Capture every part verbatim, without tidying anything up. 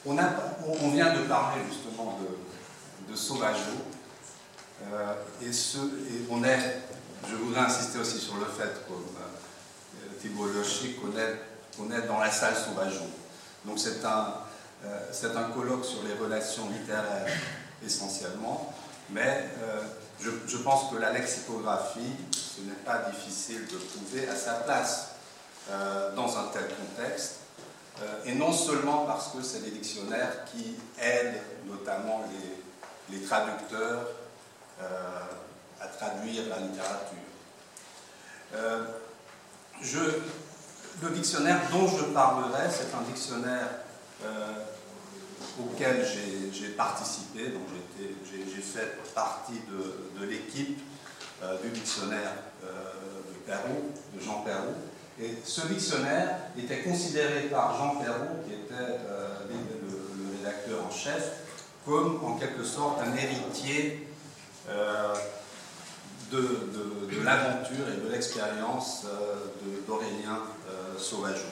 On, a, on vient de parler justement de, de Sauvageau, euh, et, ce, et on est, je voudrais insister aussi sur le fait, comme euh, Thibault Leuchy, qu'on est, qu'on est dans la salle Sauvageau. Donc c'est un, euh, c'est un colloque sur les relations littéraires essentiellement, mais euh, je, je pense que la lexicographie, ce n'est pas difficile de trouver à sa place euh, dans un tel contexte. Euh, et non seulement parce que c'est des dictionnaires qui aident notamment les, les traducteurs euh, à traduire la littérature. Euh, je, le dictionnaire dont je parlerai, c'est un dictionnaire euh, auquel j'ai participé, donc j'ai fait partie de, de l'équipe euh, du dictionnaire euh, de Perrault, de Jean Perrault. Et ce dictionnaire était considéré par Jean Perrault, qui était euh, le, le rédacteur en chef, comme en quelque sorte un héritier euh, de, de, de l'aventure et de l'expérience euh, d'Aurélien euh, Sauvageau.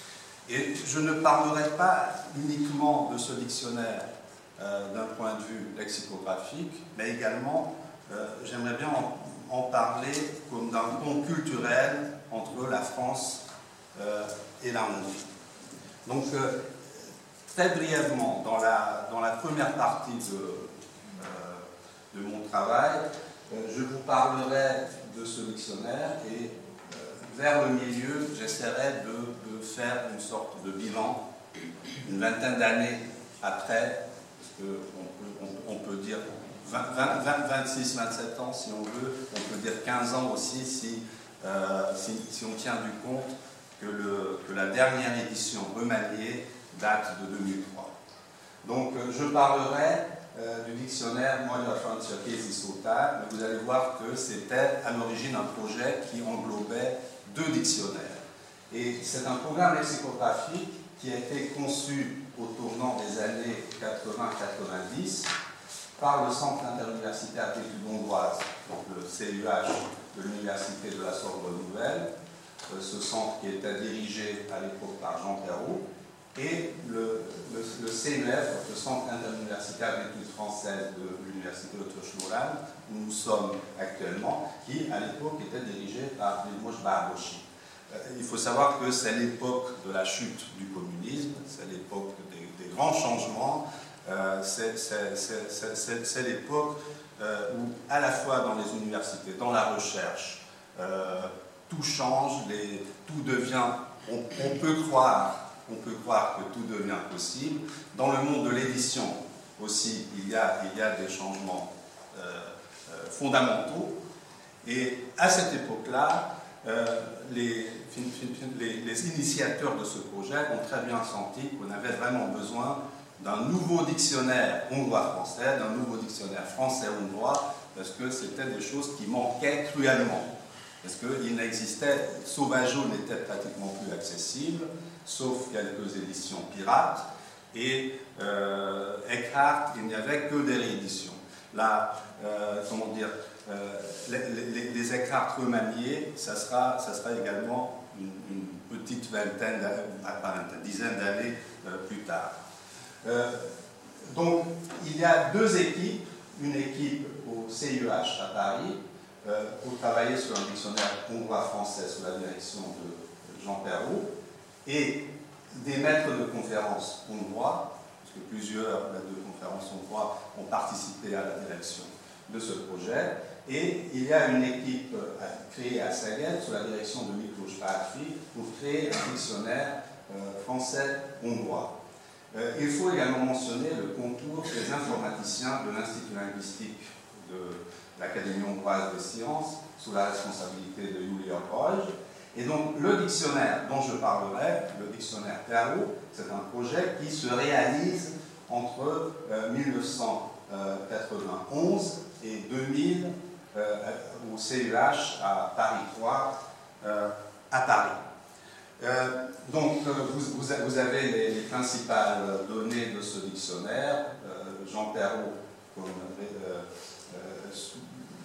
Et je ne parlerai pas uniquement de ce dictionnaire euh, d'un point de vue lexicographique, mais également, euh, j'aimerais bien en, en parler comme d'un pont culturel entre la France euh, et la Hongrie. Donc, euh, très brièvement, dans la, dans la première partie de, euh, de mon travail, euh, je vous parlerai de ce dictionnaire et euh, vers le milieu, j'essaierai de, de faire une sorte de bilan, une vingtaine d'années après, parce qu'on peut, on, on peut dire vingt, vingt, vingt, vingt-six, vingt-sept ans si on veut, on peut dire quinze ans aussi si Euh, si, si on tient du compte que, le, que la dernière édition remaniée date de deux mille trois. Donc euh, je parlerai euh, du dictionnaire Magyar Francia Kézi Szótár, mais vous allez voir que c'était à l'origine un projet qui englobait deux dictionnaires. Et c'est un programme lexicographique qui a été conçu au tournant des années quatre-vingts quatre-vingt-dix par le Centre interuniversitaire d'études hongroises, donc le C U H de l'Université de la Sorbonne Nouvelle, ce centre qui était dirigé à l'époque par Jean Perrault, et le, le, le C U F, le Centre interuniversitaire d'études françaises de l'Université Ötvös-Loránd, où nous sommes actuellement, qui à l'époque était dirigé par Vilmos Bardossy. Il faut savoir que c'est l'époque de la chute du communisme, c'est l'époque des, des grands changements. Euh, c'est l'époque euh, où, à la fois dans les universités, dans la recherche, euh, tout change, les, tout devient, on, on, peut croire, on peut croire que tout devient possible. Dans le monde de l'édition aussi, il y a, il y a des changements euh, euh, fondamentaux. Et à cette époque-là, euh, les, les, les initiateurs de ce projet ont très bien senti qu'on avait vraiment besoin d'un nouveau dictionnaire hongrois-français, d'un nouveau dictionnaire français-hongrois, parce que c'était des choses qui manquaient cruellement. Parce qu'il n'existait, Sauvageau n'était pratiquement plus accessible, sauf quelques éditions pirates, et euh, Eckhart, il n'y avait que des rééditions. Là, euh, comment dire, euh, les, les, les Eckhart remaniés, ça sera, ça sera également une, une petite vingtaine, pas une dizaine d'années euh, plus tard. Euh, donc, il y a deux équipes, une équipe au C U H à Paris, euh, pour travailler sur un dictionnaire hongrois-français sous la direction de Jean Perrault, et des maîtres de conférences hongrois, parce que plusieurs maîtres de conférences hongrois ont participé à la direction de ce projet, et il y a une équipe créée à Szeged sous la direction de Miklós Pálffy pour créer un dictionnaire euh, français-hongrois. Euh, il faut également mentionner le concours des informaticiens de l'Institut linguistique de l'Académie hongroise des sciences, sous la responsabilité de Julia Roj. Et donc, le dictionnaire dont je parlerai, le dictionnaire Perrault, c'est un projet qui se réalise entre euh, mille neuf cent quatre-vingt-onze et deux mille euh, au C U H à Paris trois, euh, à Paris. Euh, donc, euh, vous, vous avez les, les principales données de ce dictionnaire. Euh, Jean Perrault, comme, euh, euh, sous,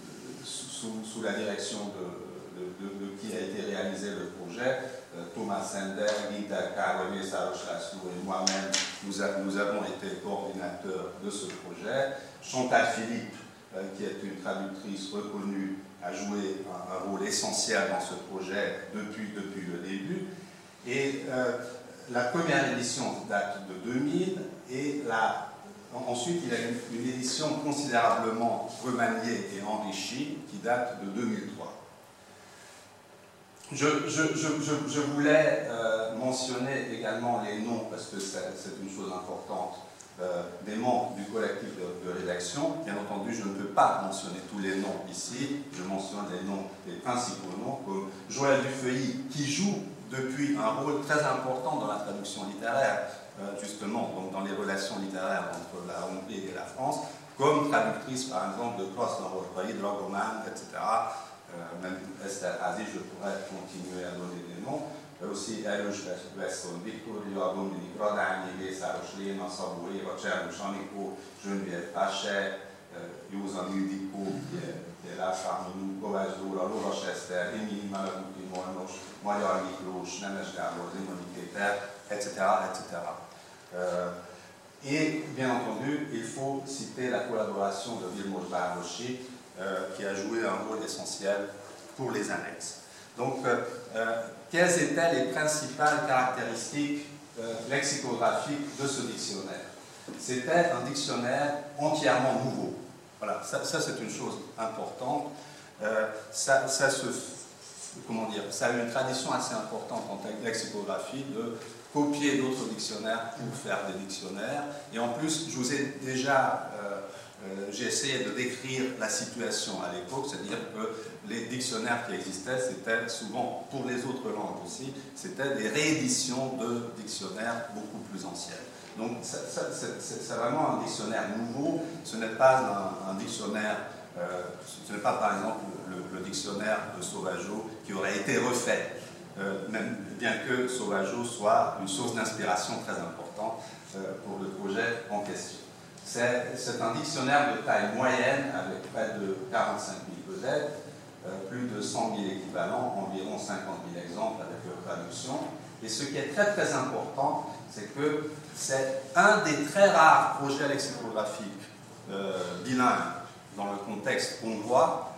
sous, sous la direction de, de, de, de qui a été réalisé le projet, euh, Thomas Sender, Guy Dakar, René Saroche-Laszlo et moi-même nous, a, nous avons été coordinateurs de ce projet. Chantal Philippe, euh, qui est une traductrice reconnue, a joué un, un rôle essentiel dans ce projet depuis, depuis le début. Et euh, la première édition date de deux mille, et la, ensuite il y a une, une édition considérablement remaniée et enrichie qui date de deux mille trois. Je, je, je, je, je voulais euh, mentionner également les noms, parce que c'est une chose importante, euh, des membres du collectif de, de rédaction. Bien entendu, je ne peux pas mentionner tous les noms ici, je mentionne les noms, les principaux noms, comme Joël Dufeuilly, qui joue depuis un rôle très important dans la traduction littéraire, euh, justement, donc dans les relations littéraires entre la Hongrie et la France, comme traductrice, par exemple, de Klaus Norwood, de Logoman, et cetera. Euh, même Esther Aziz, je pourrais continuer à donner des noms. Euh, aussi Erős Veszon Viktória, Dominik Radányi, Mészáros Léna, Szabó Éva, Csernus Anikó, Geneviève Pachet, euh, Józan Ildikó, qui est, qui est là parmi nous, Kovács Dóra, Lovas Eszter, Émile Malaguti Molnos, Magyar Miklós, Nemes Gábor, Zimoni Péter, et cetera, et cetera. Euh, et bien entendu, il faut citer la collaboration de Vilmos Bárdossy, Euh, qui a joué un rôle essentiel pour les annexes. Donc, euh, euh, quelles étaient les principales caractéristiques euh, lexicographiques de ce dictionnaire? C'était un dictionnaire entièrement nouveau. Voilà, ça, ça c'est une chose importante. Euh, ça, ça, se, comment dire, ça a une tradition assez importante en lexicographie de copier d'autres dictionnaires pour faire des dictionnaires. Et en plus, je vous ai déjà... Euh, Euh, j'ai essayé de décrire la situation à l'époque, c'est-à-dire que les dictionnaires qui existaient, c'était souvent, pour les autres langues aussi, c'était des rééditions de dictionnaires beaucoup plus anciens. Donc c'est vraiment un dictionnaire nouveau, ce n'est pas un, un dictionnaire, euh, ce n'est pas par exemple le, le dictionnaire de Sauvageot qui aurait été refait, euh, même bien que Sauvageot soit une source d'inspiration très importante euh, pour le projet en question. C'est un dictionnaire de taille moyenne avec près de quarante-cinq mille vedettes, euh, plus de cent mille équivalents, environ cinquante mille exemples avec leur traduction. Et ce qui est très très important, c'est que c'est un des très rares projets lexicographiques euh, bilingues dans le contexte hongrois,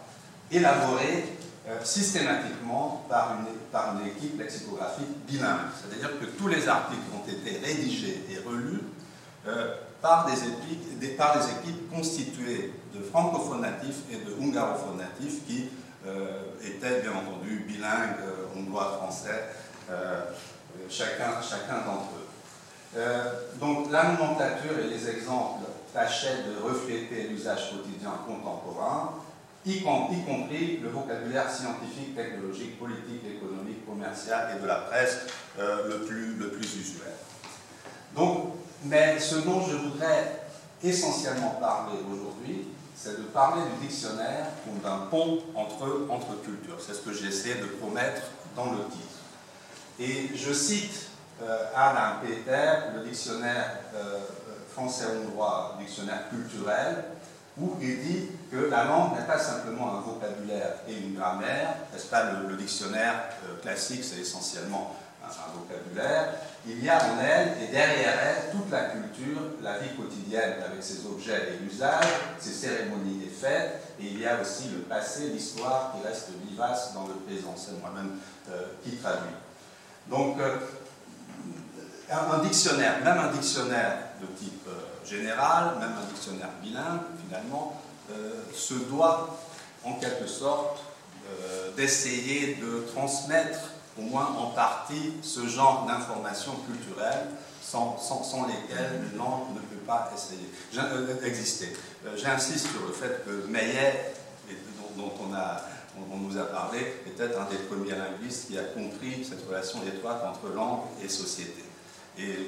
élaboré euh, systématiquement par une, par une équipe lexicographique bilingue. C'est-à-dire que tous les articles ont été rédigés et relus euh, Par des, épiques, des, par des équipes constituées de francophones natifs et de hungarophones natifs qui euh, étaient bien entendu bilingues, euh, hongrois-français, euh, chacun, chacun d'entre eux. Euh, donc la nomenclature et les exemples tâchaient de refléter l'usage quotidien contemporain, y, com y compris le vocabulaire scientifique, technologique, politique, économique, commercial et de la presse euh, le, plus, le plus usuel. Donc, mais ce dont je voudrais essentiellement parler aujourd'hui, c'est de parler du dictionnaire comme d'un pont entre, entre cultures. C'est ce que j'ai essayé de promettre dans le titre. Et je cite euh, Adam Péter, le dictionnaire euh, français-hongrois, dictionnaire culturel, où il dit que la langue n'est pas simplement un vocabulaire et une grammaire, n'est-ce pas, le, le dictionnaire euh, classique, c'est essentiellement un, un vocabulaire. Il y a en elle et derrière elle toute la culture, la vie quotidienne avec ses objets et usages, ses cérémonies et fêtes, et il y a aussi le passé, l'histoire qui reste vivace dans le présent. C'est moi-même euh, qui traduis. Donc, euh, un, un dictionnaire, même un dictionnaire de type euh, général, même un dictionnaire bilingue, finalement, euh, se doit en quelque sorte euh, d'essayer de transmettre au moins en partie, ce genre d'informations culturelles sans, sans, sans lesquelles une langue ne peut pas essayer, euh, exister. Euh, J'insiste sur le fait que Meillet, dont, dont on, a, on, on nous a parlé, était un des premiers linguistes qui a compris cette relation étroite entre langue et société. Et,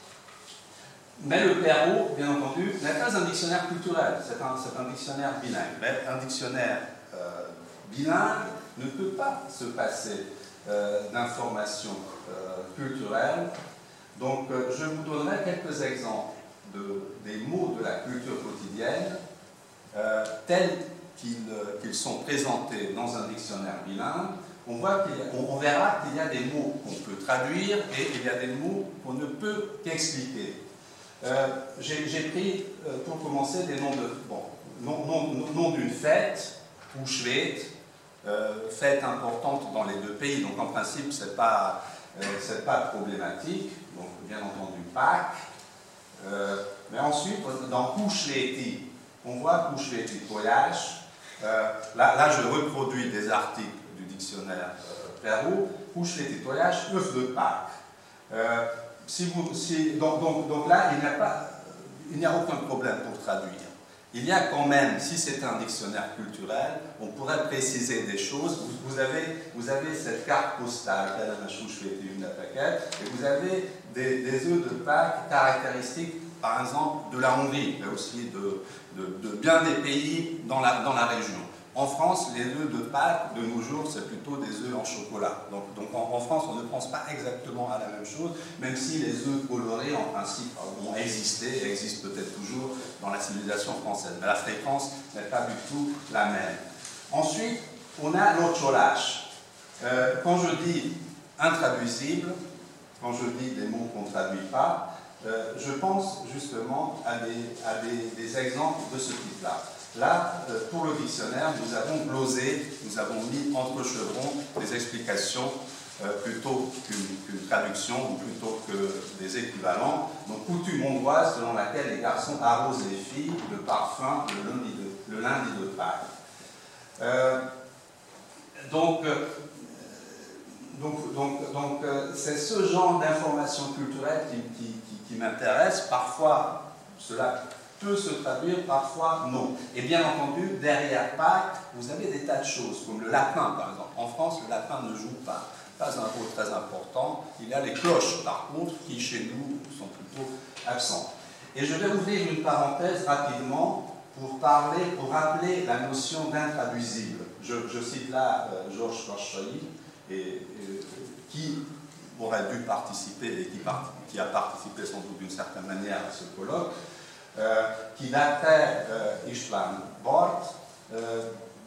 mais le Perrault, bien entendu, n'est pas un dictionnaire culturel, c'est un, un dictionnaire bilingue. Mais un dictionnaire euh, bilingue ne peut pas se passer Euh, d'informations euh, culturelles. Donc, euh, je vous donnerai quelques exemples de, des mots de la culture quotidienne euh, tels qu'ils euh, qu'ils sont présentés dans un dictionnaire bilingue. On, voit qu'il y a, on, on verra qu'il y a des mots qu'on peut traduire et il y a des mots qu'on ne peut qu'expliquer. Euh, J'ai pris, euh, pour commencer, des noms de... Bon, nom, nom, nom d'une fête, Húsvét, euh, fête importante dans les deux pays, donc en principe, ce n'est pas, euh, pas problématique, donc bien entendu Pâques. Euh, mais ensuite, dans Húsvéti, on voit Húsvéti tojás. Euh, là, là, je reproduis des articles du dictionnaire euh, Perrault. Húsvéti tojás, œuf de Pâques. Euh, si vous, si, donc, donc, donc là, il n'y a pas, il n'y a aucun problème pour traduire. Il y a quand même, si c'est un dictionnaire culturel, on pourrait préciser des choses. Vous, vous, avez, vous avez cette carte postale, et vous avez des, des œufs de Pâques caractéristiques, par exemple, de la Hongrie, mais aussi de, de, de bien des pays dans la, dans la région. En France, les œufs de Pâques, de nos jours, c'est plutôt des œufs en chocolat. Donc, donc en, en France, on ne pense pas exactement à la même chose, même si les œufs colorés, en principe, ont existé, existent peut-être toujours dans la civilisation française. Mais la fréquence n'est pas du tout la même. Ensuite, on a l'ocholás. Euh, quand je dis intraduisible, quand je dis des mots qu'on ne traduit pas, euh, je pense justement à des, à des, des exemples de ce type-là. Là, pour le dictionnaire, nous avons glosé, nous avons mis entre chevrons des explications euh, plutôt qu'une qu'une traduction ou plutôt que des équivalents. Donc, coutume hongroise selon laquelle les garçons arrosent les filles de parfum le lundi de, le lundi de Pâques. Euh, donc, euh, donc, donc, donc euh, c'est ce genre d'informations culturelles qui, qui, qui, qui m'intéresse. Parfois, cela peut se traduire, parfois non. Et bien entendu, derrière Pâques, vous avez des tas de choses, comme le lapin par exemple. En France, le lapin ne joue pas, pas un rôle très important. Il y a les cloches, par contre, qui chez nous sont plutôt absentes. Et je vais ouvrir une parenthèse rapidement pour parler, pour rappeler la notion d'intraduisible. Je, je cite là euh, Georges Korcsoly, et, et, qui aurait dû participer et qui, part, qui a participé sans doute d'une certaine manière à ce colloque. Euh, qui datait euh, István Bort, euh,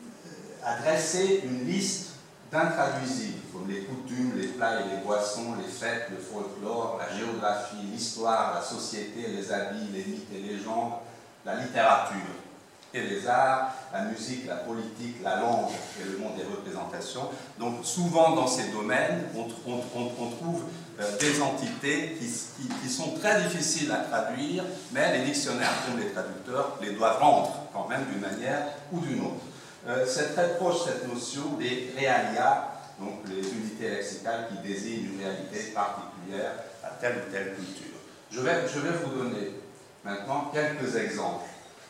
a dressé une liste d'intraduisibles, comme les coutumes, les plats et les boissons, les fêtes, le folklore, la géographie, l'histoire, la société, les habits, les mythes et légendes, la littérature et les arts, la musique, la politique, la langue et le monde des représentations. Donc souvent dans ces domaines, on, on, on, on trouve euh, des entités qui, qui, qui sont très difficiles à traduire, mais les dictionnaires, comme les traducteurs, les doivent rendre quand même d'une manière ou d'une autre. Euh, c'est très proche cette notion des realia, donc les unités lexicales qui désignent une réalité particulière à telle ou telle culture. Je vais, je vais vous donner maintenant quelques exemples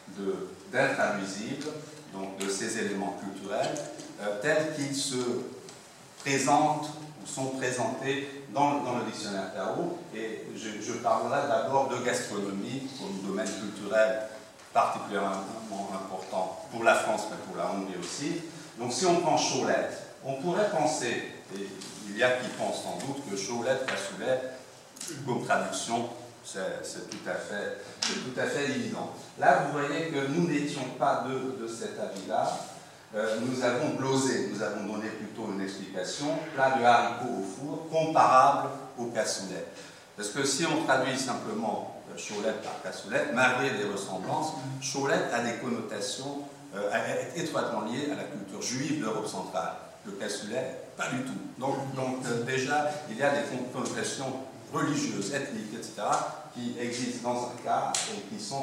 de d'intraduisibles, donc de ces éléments culturels, euh, tels qu'ils se présentent ou sont présentés dans, dans le dictionnaire Perrault. Et je, je parlerai d'abord de gastronomie comme domaine culturel particulièrement important pour la France, mais pour la Hongrie aussi. Donc si on prend chaulette, on pourrait penser, et il y a qui pensent sans doute, que chaulette, cassoulet, comme traduction, c'est tout, tout à fait évident. Là, vous voyez que nous n'étions pas de, de cet avis-là. Euh, nous avons glosé, nous avons donné plutôt une explication, plat de haricots au four, comparable au cassoulet. Parce que si on traduit simplement euh, chaulette par cassoulet, malgré des ressemblances, chaulette a des connotations euh, est étroitement liées à la culture juive d'Europe centrale. Le cassoulet, pas du tout. Donc, donc euh, déjà, il y a des connotations religieuses, ethniques, et cetera, qui existent dans un cas et qui sont,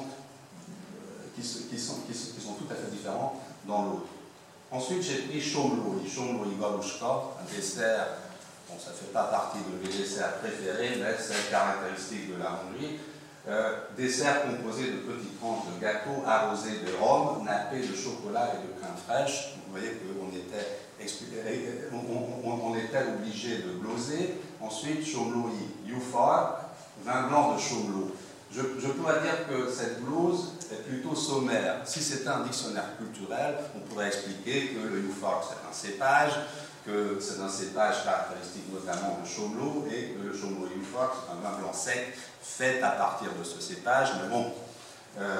euh, qui, qui, sont, qui, sont, qui sont tout à fait différents dans l'autre. Ensuite, j'ai pris Somlói, Somlói galuska, un dessert, bon, ça ne fait pas partie de mes desserts préférés, mais c'est caractéristique de la Hongrie. Euh, dessert composé de petites tranches de gâteau arrosés de rhum, nappés de chocolat et de crème fraîche. Vous voyez qu'on était, on, on, on était obligé de gloser. Ensuite, Somlói Jófar, vin blanc de Somló. Je, je pourrais dire que cette glose est plutôt sommaire. Si c'était un dictionnaire culturel, on pourrait expliquer que le Jófar, c'est un cépage, que c'est un cépage caractéristique notamment de Somló, et que le Somló Jófar, c'est un vin blanc sec fait à partir de ce cépage. Mais bon, euh,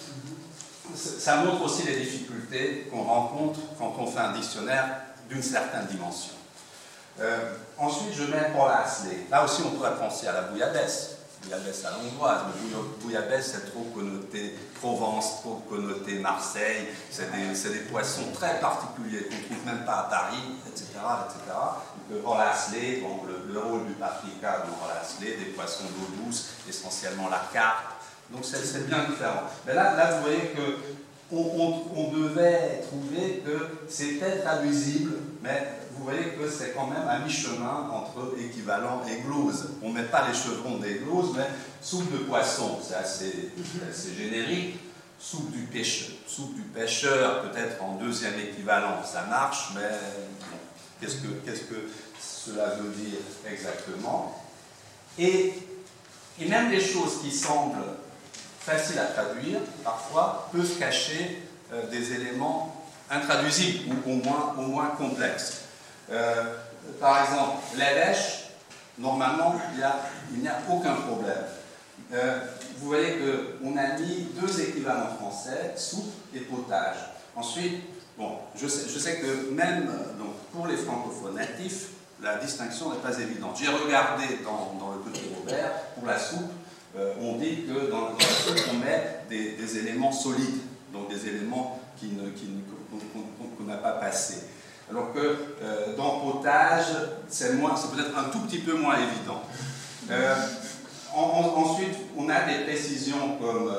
ça montre aussi les difficultés qu'on rencontre quand on fait un dictionnaire d'une certaine dimension. Euh, ensuite, je mets Olaszlé. Là aussi, on pourrait penser à la bouillabaisse. bouillabaisse à l'hongroise, mais bouillabaisse c'est trop connoté Provence, trop connoté Marseille, c'est des, des poissons très particuliers qu'on ne trouve même pas à Paris, et cetera et cetera. Le Orlaslet, bon, le, le rôle du paprika dans Orlaslet, des poissons d'eau douce, essentiellement la carpe, donc c'est bien différent. Mais là, là vous voyez que on, on, on devait trouver que c'était traduisible, mais vous voyez que c'est quand même à mi-chemin entre équivalent et glose. On ne met pas les chevrons des gloses, mais soupe de poisson, c'est assez, assez générique. Soupe du pêcheur, soupe du pêcheur peut-être en deuxième équivalent, ça marche, mais bon, qu'est-ce que, qu'est-ce que cela veut dire exactement? Et, et même les choses qui semblent faciles à traduire, parfois, peuvent cacher euh, des éléments intraduisibles ou au moins, au moins complexes. Euh, par exemple, la lèche, normalement, il n'y a, a aucun problème. Euh, vous voyez qu'on a mis deux équivalents français, soupe et potage. Ensuite, bon, je sais, je sais que même donc, pour les francophones natifs, la distinction n'est pas évidente. J'ai regardé dans, dans le Petit Robert, pour la soupe, euh, on dit que dans, dans la soupe, on met des, des éléments solides, donc des éléments qui ne, qui ne, qu'on, qu'on n'a pas passé. Alors que euh, dans potage, c'est peut-être un tout petit peu moins évident. Euh, en, en, ensuite, on a des précisions comme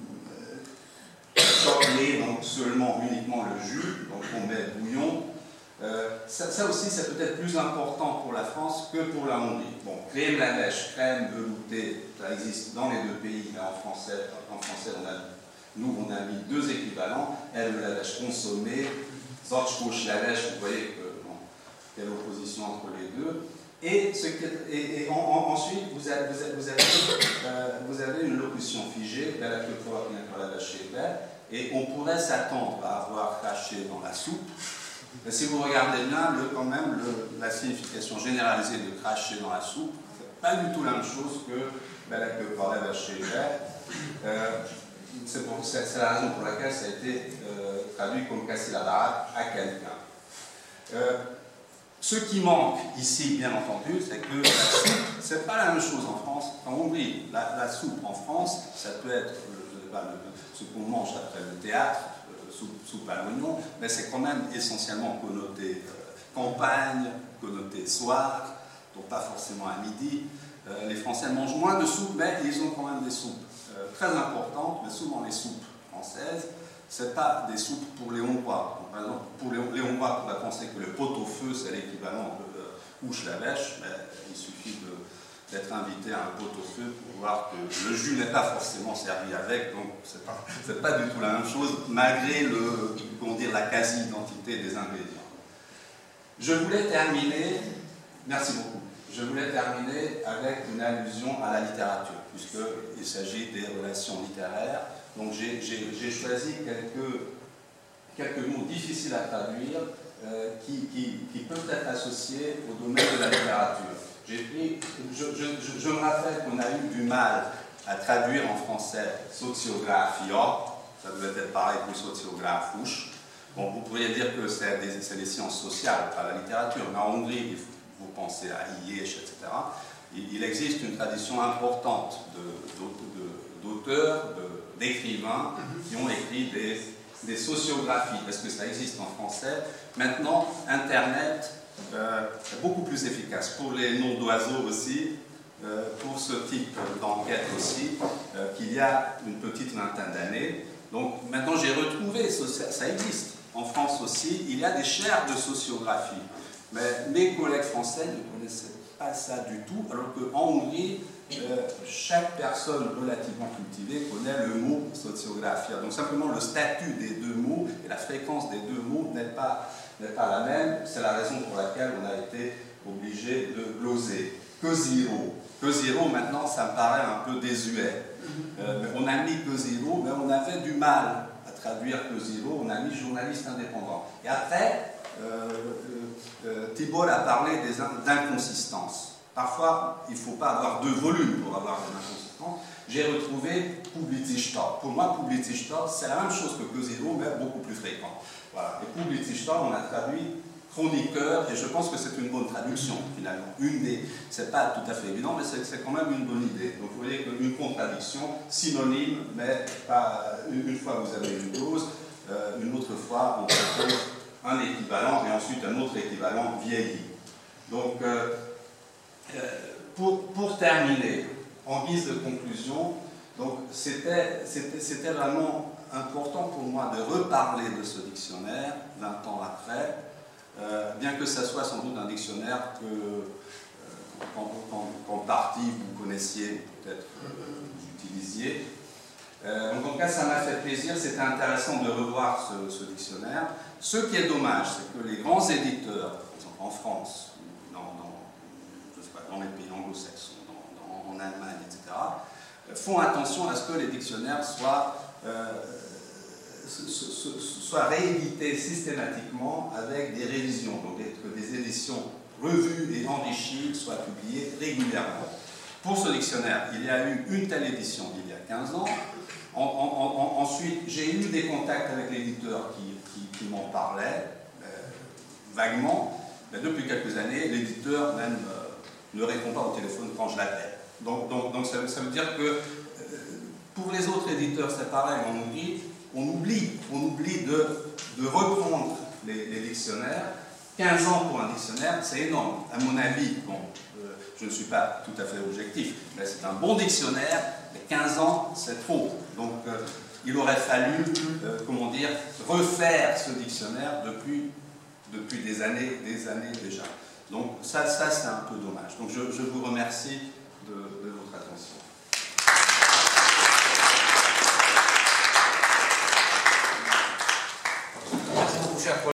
euh, chocolat, donc seulement, uniquement le jus, donc on met bouillon. Euh, ça, ça aussi, c'est peut-être plus important pour la France que pour la Hongrie. Bon, crème la lèche, crème veloutée, ça existe dans les deux pays, mais en français, en français on a, nous, on a mis deux équivalents, elle la lèche consommée, Zorchkouch la lèche, vous voyez que, bon, quelle opposition entre les deux. Et, ce qui est, et, et en, en, ensuite, vous avez, vous avez, vous avez, euh, vous avez une locution figée, et on pourrait s'attendre à avoir craché dans la soupe. Mais si vous regardez bien, le, quand même, le, la signification généralisée de cracher dans la soupe, c'est pas du tout la même chose que euh, c'est la raison pour laquelle ça a été euh, traduit comme casser la baraque à quelqu'un. Euh, ce qui manque ici, bien entendu, c'est que la soupe, c'est pas la même chose en France. En Hongrie, la, la soupe en France, ça peut être je sais pas, le, ce qu'on mange après le théâtre, euh, soupe, soupe à l'oignon, mais c'est quand même essentiellement connoté euh, campagne, connoté soir, donc pas forcément à midi. Euh, les Français mangent moins de soupe, mais ils ont quand même des soupes euh, très importantes, mais souvent les soupes françaises, ce n'est pas des soupes pour les Hongrois. Donc, par exemple, pour les, les Hongrois, on pourrait penser que le pot-au-feu, c'est l'équivalent de euh, ouche-la-vèche, mais il suffit d'être invité à un pot-au-feu pour voir que le jus n'est pas forcément servi avec, donc ce n'est pas, c'est pas du tout la même chose, malgré le, comment dire, la quasi-identité des ingrédients. Je voulais terminer, merci beaucoup, je voulais terminer avec une allusion à la littérature, puisqu'il s'agit des relations littéraires. Donc j'ai choisi quelques, quelques mots difficiles à traduire euh, qui, qui, qui peuvent être associés au domaine de la littérature. J'ai pris, je, je, je me rappelle qu'on a eu du mal à traduire en français sociographia, ça devait être pareil pour sociographuche. Bon, vous pourriez dire que c'est des, des sciences sociales, pas la littérature, mais en Hongrie, vous pensez à Ilyich, et cetera. Il, il existe une tradition importante d'auteurs, de, de, d'écrivains qui ont écrit des, des sociographies, parce que ça existe en français. Maintenant, Internet euh, est beaucoup plus efficace pour les noms d'oiseaux aussi, euh, pour ce type d'enquête aussi, euh, qu'il y a une petite vingtaine d'années. Donc maintenant, j'ai retrouvé, ça, ça existe. En France aussi, il y a des chaires de sociographie. Mais mes collègues français ne connaissaient pas ça du tout, alors qu'en Hongrie, Euh, chaque personne relativement cultivée connaît le mot sociographia. Donc simplement le statut des deux mots et la fréquence des deux mots n'est pas, n'est pas la même. C'est la raison pour laquelle on a été obligé de gloser. Cosiro. Cosiro, maintenant, ça me paraît un peu désuet. Euh, on a mis Cosiro, mais on avait du mal à traduire Cosiro. On a mis journaliste indépendant. Et après, euh, euh, Thibault a parlé d'inconsistance. Parfois, il ne faut pas avoir deux volumes pour avoir des inconsistances. J'ai retrouvé Publicista. Pour moi, Publicista, c'est la même chose que Cosiro, mais beaucoup plus fréquent. Voilà. Et Publicista, on a traduit chroniqueur, et je pense que c'est une bonne traduction finalement. Une des, c'est pas tout à fait évident, mais c'est quand même une bonne idée. Donc vous voyez qu'une contradiction, synonyme, mais pas, une, une fois vous avez une dose, euh, une autre fois on propose un équivalent et ensuite un autre équivalent vieilli. Donc euh, euh, pour, pour terminer, en guise de conclusion, donc c'était c'était vraiment important pour moi de reparler de ce dictionnaire vingt ans après, euh, bien que ça soit sans doute un dictionnaire que euh, qu'en partie vous connaissiez, peut-être euh, vous utilisiez. Euh, donc en tout cas ça m'a fait plaisir, c'était intéressant de revoir ce, ce dictionnaire. Ce qui est dommage, c'est que les grands éditeurs, par exemple en France, dans, dans, je sais pas, dans les pays anglo-saxons, dans, dans, en Allemagne, et cetera, font attention à ce que les dictionnaires soient, euh, soient réédités systématiquement avec des révisions, donc que des éditions revues et enrichies soient publiées régulièrement. Pour ce dictionnaire, il y a eu une telle édition il y a quinze ans. En, en, en, ensuite, j'ai eu des contacts avec l'éditeur qui, qui, qui m'en parlait, euh, vaguement, mais depuis quelques années, l'éditeur même euh, ne répond pas au téléphone quand je l'appelle. Donc, donc, donc ça, ça veut dire que euh, pour les autres éditeurs, c'est pareil, on oublie, on oublie, on oublie de, de reprendre les, les dictionnaires. quinze ans pour un dictionnaire, c'est énorme. À mon avis, bon, euh, je ne suis pas tout à fait objectif, mais c'est un bon dictionnaire, mais quinze ans, c'est trop. Donc, euh, il aurait fallu, euh, comment dire, refaire ce dictionnaire depuis, depuis des années, des années déjà. Donc, ça, ça c'est un peu dommage. Donc, je, je vous remercie de, de votre attention. Merci beaucoup, cher collègue.